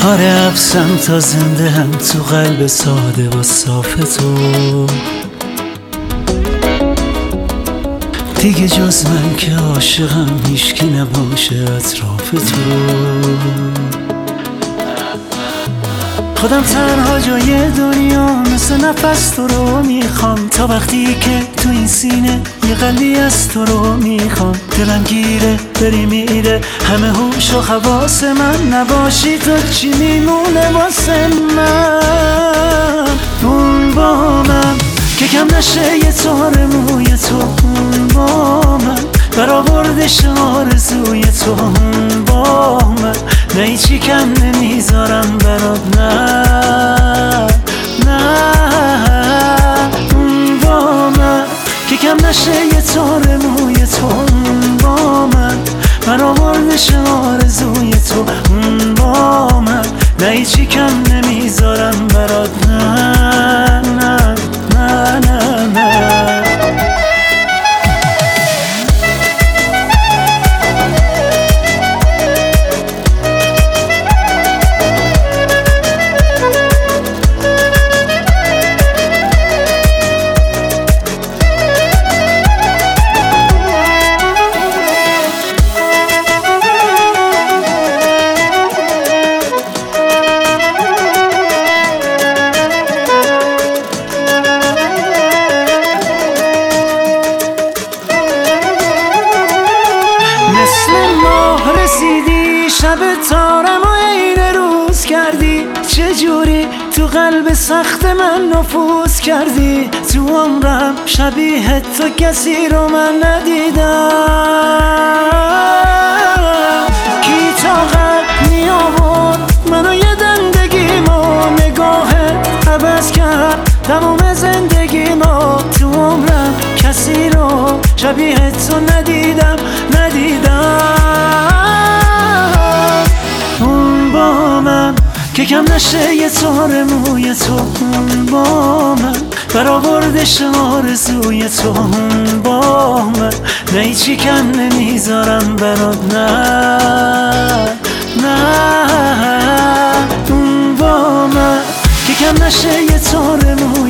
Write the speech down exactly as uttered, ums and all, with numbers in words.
آره حبسم تا زنده هم تو قلب ساده و صاف تو. دیگه جز من که عاشقم هیچکی نباشه اطراف تو. خودم تنها جای دنیا مثل نفس تو رو میخوام، تا وقتی که تو این سینه یه قلبی از تو رو میخوام. دلم گیره بری میره همه هوش و حواس من، نباشی تو چی میمونه واسه من؟ اون با من که کم نشه یه تار موی تو، اون با من برآوردش آرزوی تو، اون با من نه هیچی کم نمیذارم برات، نه نه. اون با من که کم نشه یه تار موی تو، اون با من برآوردش آرزوی تو، اون با من نه هیچی کم نمیذارم برات، نه نه نه نه نه. مثل ماه رسیدی شب تارم و عین روز کردی، چجوری تو قلب سخت من نفوذ کردی. تو عمرم شبیه تو کسی رو من ندیدم. کی طاقت می آورد منو یه دندگیمو، نگاهت عوض کرد تمام زندگیمو. تو عمرم کسی رو شبیه تو ندیدم ندیدم. اون با من که کم نشه یه تار موی تو، اون با من برآوردش آرزوی تو، اون با من نه هیچی کم نمیذارم برات، نه نه. اون با من که کم نشه یه تار موی